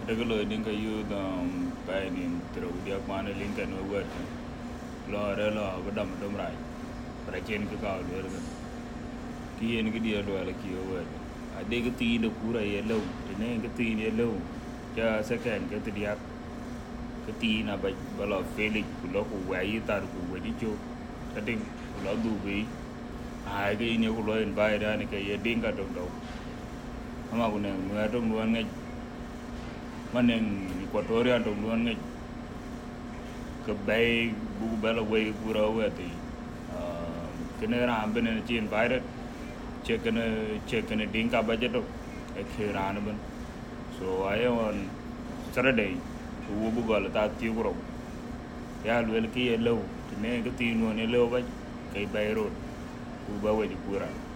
regular dinka yu bay ni tro dia kwana linka no wet lo re lo badam dom rai para chen ka ka lo re ki en ki dia lo la ki wet a de ki ti de pura ye lo ne ki ti ye lo ja second ka ti dia ki ti na ba lo felix ku lo ku wa yi tar ku we di chu ta ding lo du bi ai cái ni ku lo en bay da ni ka ye dinka dom do ama ku ne no dom lo ngai manen Equatoria dom lo ngai ke bay bu bela way pura weti kene ram bene chin virus check kene dinka budget e khiran ben so I on Saturday wo bu gol ta ti gro ya wel ki yelo ne ke ti no ne lo ba kai bay road bu ba we di pura